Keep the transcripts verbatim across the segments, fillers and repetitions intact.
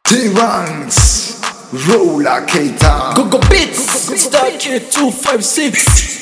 T-Ranks, Roller Cater, Go go Beats, Star K two five six.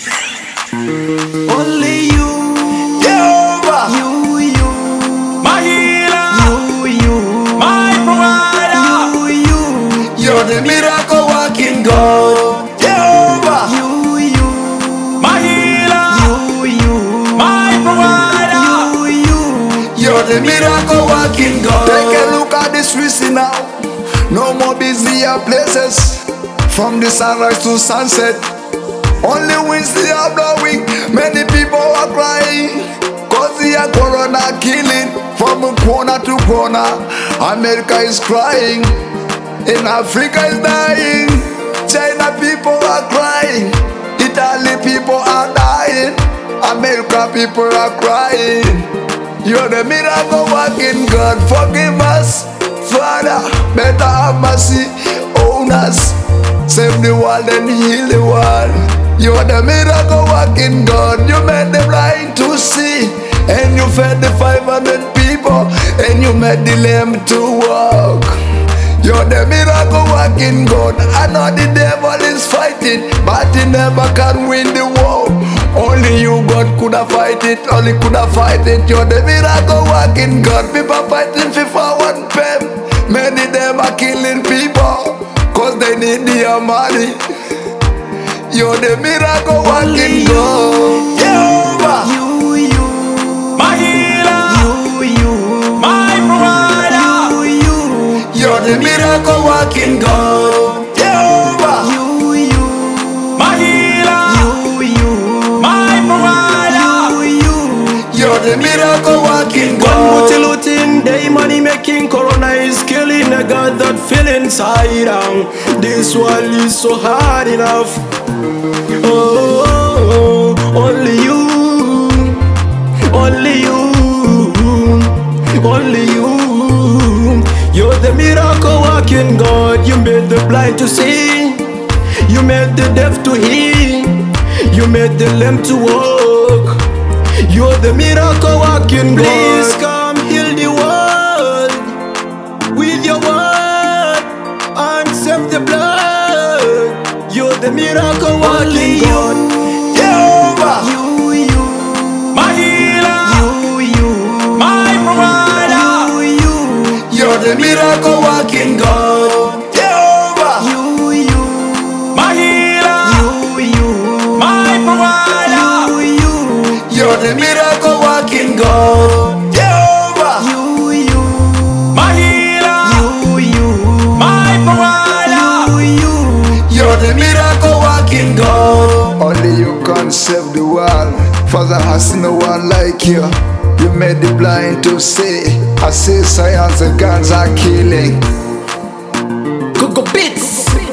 Only you, Jehovah, you, you, My healer, you, you, my provider, you, you, you're the miracle working God. Jehovah, you, you, my healer, you, you, my provider. you, you. you're the miracle working God. Take a look at the streets now. No more busier places. From the sunrise to sunset, only winds they are blowing. Many people are crying, cause the corona killing from corner to corner. America is crying, in Africa is dying. China people are crying, Italy people are dying, America people are crying. You're the miracle working God. Forgive us, Father, better have mercy on us. Save the world and heal the world. You're the miracle working God. You made the blind to see, and you fed the five hundred people, and you made the lame to walk. You're the miracle working God. I know the devil is fighting, but he never can win the war. Only you, God, could have fight it. Only could have fight it. You're the miracle working God. People fighting for one pen. Many them are killing people, cause they need their money. You're the miracle working God. Jehovah, You, you, My healer, you, you, my provider, you, you, you're the miracle working God. Jehovah, you, you, my healer, you, you, my provider. you, you. you're the miracle working One God. multi-looting day, money making, corona is killing. I got that feeling inside down. This world is so hard enough. Oh, oh, oh, only you, only you, only you. You're the miracle working God. You made the blind to see, you made the deaf to hear, you made the lame to walk. You're the miracle working God. Please come heal the world with your word and save the blood. You're the miracle working God. Jehovah, You, you, My healer, you, you, my provider, you, you, you're the miracle working God. Jehovah, you, you, my healer, you, you, my provider, you, you. you're the miracle working God. Jehovah, You, you, my healer, you, you, my provider. you, you. you're the miracle working God. Only you can save the world. Father has no one like you. You made the blind to see. I see science and guns are killing. Go go Beats.